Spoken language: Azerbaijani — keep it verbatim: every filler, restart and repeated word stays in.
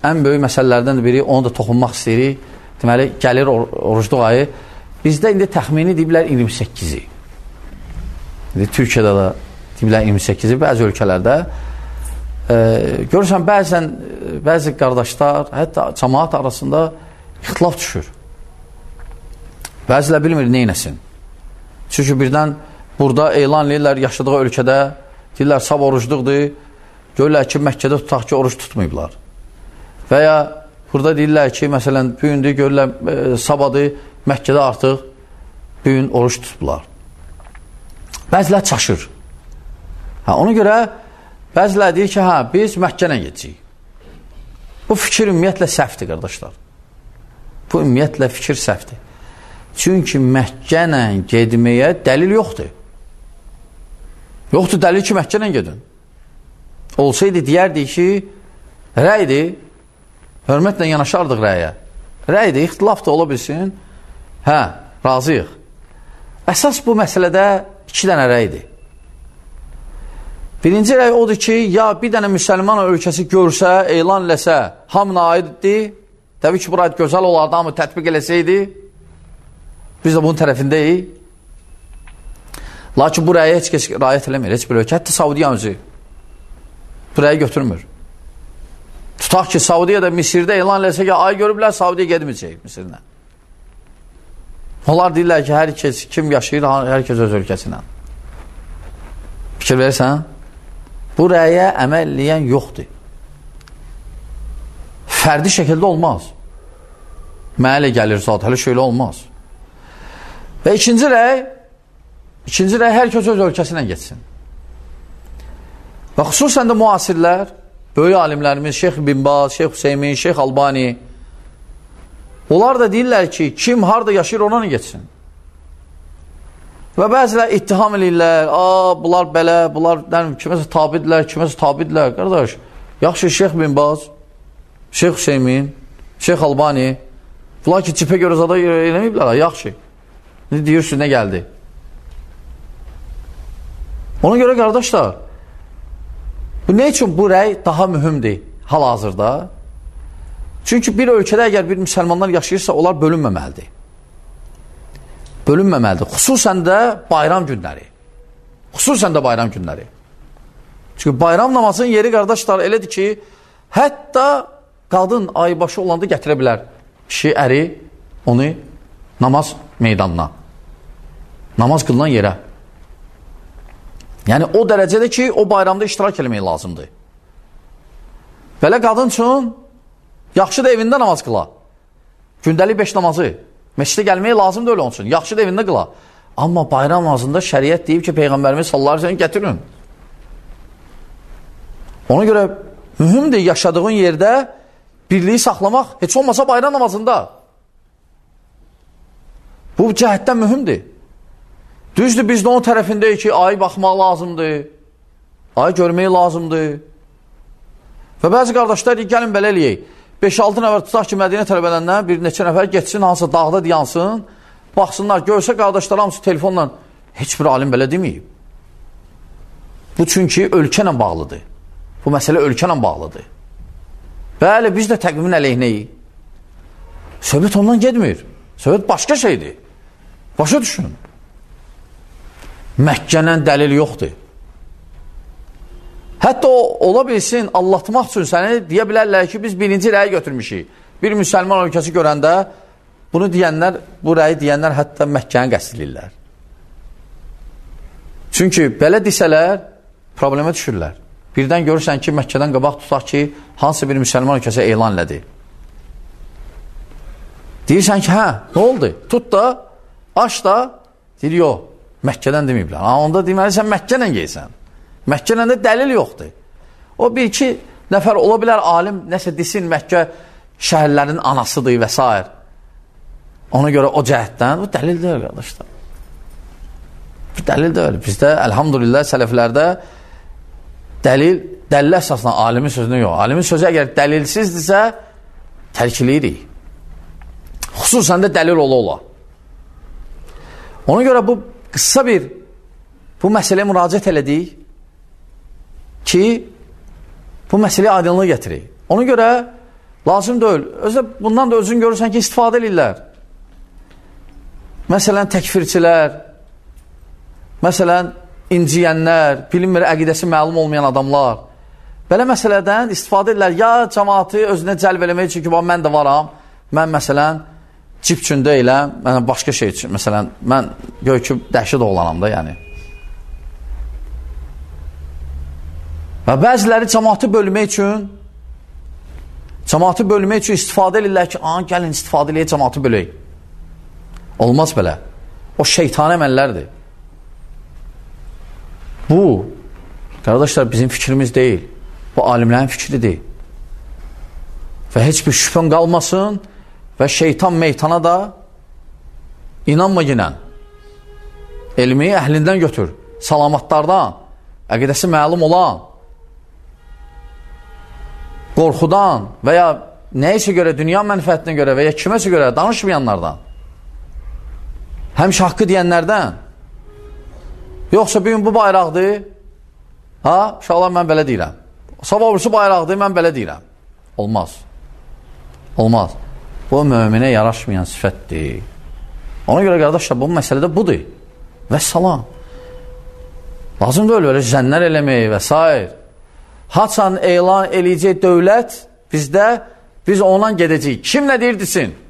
ən böyük məsələlərdən biri, onu da toxunmaq istəyirik. Deməli, gəlir or orucluq ayı. Bizdə indi təxmini deyiblər iyirmi səkkizi. İndi Türkiyədə də deyiblər iyirmi səkkizi, bəzi ölkələrdə. E, görürsən, bəzən, bəzi qardaşlar, hətta cəmaat arasında ixtilaf düşür. Bəzilə bilmir, neynəsin. Çünki birdən burada elan edirlər yaşadığı ölkədə, deyirlər, sab orucluqdur, görürlər ki, Məkkədə tutaq ki, oruc tutmayıblar. Və ya burada deyirlər ki, məsələn, bugündür, görürlər, e, sabadı, Məkkədə artıq bugün oruc tutublar. Bəzilər çaşır. Ha, ona görə bəzilər deyir ki, hə, biz Məkkənə gedəcəyik. Bu fikir ümumiyyətlə səhvdir, qardaşlar. Bu ümumiyyətlə fikir səhvdir. Çünki Məkkənə gedməyə dəlil yoxdur. Yoxdur dəlil ki, Məkkənə gedin. Olsaydı, deyərdik ki, rəydir, hörmətlə yanaşardıq rəyə. Rəydir, ixtilaf da ola bilsin. Hə, razıyıq. Əsas bu məsələdə iki dənə rəydir. Birinci rəy odur ki, ya bir dənə müsəlman ölkəsi görsə, elan eləsə, hamına aiddir. Təbii ki, bu rəy gözəl olardı, amma tətbiq eləsəydi, biz də bunun tərəfindəyik. Lakin bu rəyə heç kəs rayət eləmir, heç bir ölkə. Hətta Saudiya özü bu rəyi götürmür. Tutaq ki, Saudiyada, Misirdə elan eləsə ki, ay görüblər, Saudiya gedməyəcək Misirlə. Onlar deyirlər ki, hər kəs kim yaşayır, hər kəs öz ölkəsinə. Fikir verirsən? Bu rəyə əməl eləyən yoxdur. Fərdi şəkildə olmaz. Mənə gəlir zat, hələ şöyle olmaz. Və ikinci rəy, ikinci rəy hər kəs öz ölkəsinə geçsin. Və xüsusən də müasirlər, böyük alimlərimiz, Şeyx bin Baz, Şeyx Hüseymin, Şeyx Albani, onlar da deyirlər ki, kim harada yaşayır, ona geçsin. Və bəzilər ittiham edirlər, aa, bunlar belə, bunlar kiməsə tabidirlər, kiməsə tabidirlər. Qardaş, yaxşı Şeyx bin Baz, Şeyx Hüseymin, Şeyx Albani, bunlar ki, cipə görə zada eləməyiblər, yaxşı. Ne diyorsun, ne geldi? Ona görə qardaşlar, bu ne üçün bu rəy daha mühümdir hal-hazırda? Çünki bir ölkədə əgər bir müsəlmanlar yaşayırsa, onlar bölünməməlidir. Bölünməməlidir. Xüsusən də bayram günləri. Xüsusən də bayram günləri. Çünki bayram namazının yeri, qardaşlar, elədir ki, hətta qadın aybaşı olanda gətirə bilər. Kişi, əri onu namaz meydanına. Namaz qılınan yerə. Yəni o dərəcədə ki, o bayramda iştirak eləmək lazımdır. Belə qadın üçün yaxşı da evində namaz qıla. Gündəlik beş namazı. Məscidə gəlməyə lazım da öyle olsun. Yaxşı da evində qıla. Amma bayram namazında şəriət deyib ki, Peyğəmbərimiz sallallahu əleyhi və səlləm gətirin. Ona görə mühümdür yaşadığın yerdə birliyi saxlamaq, heç olmasa bayram namazında. Bu cəhətdən mühümdür. Düzdür, biz də onun tərəfindəyik ki, ayı baxmaq lazımdır, ayı görmək lazımdır. Və bəzi qardaşlar deyir, gəlin belə eləyək. beş altı nəfər tutaq ki, Mədinə tələbələrindən bir neçə nəfər geçsin, hansısa dağda diyansın, baxsınlar, görsə qardaşlar hamısı telefonla, heç bir alim belə deməyib. Bu çünki ölkə ilə bağlıdır. Bu məsələ ölkə ilə bağlıdır. Bəli, biz də təqvimin əleyhinəyik. Söhbət ondan getmir. Söhbət başqa şeydir. Başa düşün. Məkkənin dəlil yoxdur. Hətta o, ola bilsin, allatmaq üçün səni deyə bilərlər ki, biz birinci rəyi götürmüşük. Bir müsəlman ölkəsi görəndə bunu deyənlər, bu rəyi deyənlər hətta Məkkəni qəsd edirlər. Çünki belə desələr, problemə düşürlər. Birdən görürsən ki, Məkkədən qabaq tutaq ki, hansı bir müsəlman ölkəsi elan elədi. Deyirsən ki, hə, nə oldu? Tut da, aç da, deyir, yox, Məkkədən deməyiblər. Ha, onda deməlisən, Məkkənə geysən. Məkkənə də dəlil yoxdur. O bir iki nəfər ola bilər, alim nəsə desin, Məkkə şəhərlərin anasıdır və s. Ona görə o cəhətdən, bu dəlil deyil, qardaşlar. Bu dəlil deyil. Bizdə, əlhamdülillah, sələflərdə dəlil, dəlil əsasına alimin sözünə yox. Alimin sözü əgər dəlilsizdirsə, tərkiləyirik. Xüsusən də dəlil ola-ola. Ona görə bu qısa bir bu məsələyə müraciət elədik ki, bu məsələyə aydınlığı gətirik. Ona görə Lazım deyil. Özə bundan da özün görürsən ki, istifadə edirlər. Məsələn, təkfirçilər, məsələn, inciyənlər, bilinmir, əqidəsi məlum olmayan adamlar. Belə məsələdən istifadə edirlər. Ya cəmaatı özünə cəlb eləmək üçün ki, mən də varam, mən məsələn, cip üçün deyiləm, mən başqa şey üçün, məsələn, mən gör ki, dəhşət oğlanam da, yəni. Və bəziləri cəmaatı bölmək üçün, cəmaatı bölmək üçün istifadə edirlər ki, aha, gəlin istifadə eləyək, cəmaatı bölək. Olmaz belə. O şeytani əməllərdir. Bu, qardaşlar, bizim fikrimiz deyil. Bu, alimlərin fikridir. Və heç bir şübhən qalmasın və şeytan meytana da inanma yinə. Elmi əhlindən götür. Salamatlardan, əqidəsi məlum olan, qorxudan və ya nəyisə görə, dünya mənfəətinə görə və ya kiməsə görə danışmayanlardan, həmişə haqqı deyənlərdən, yoxsa bir gün bu bayraqdır, ha, uşaqlar, mən belə deyirəm. Sabah olursa bayraqdır, mən belə deyirəm. Olmaz. Olmaz. Bu, möminə yaraşmayan sifətdir. Ona görə, qardaşlar, bu məsələdə budur. Və salam. Lazım deyil, öyle zənnlər eləmək və s. Haçan elan eləyəcək dövlət bizdə, biz ondan gedəcəyik. Kim nə deyirdisin?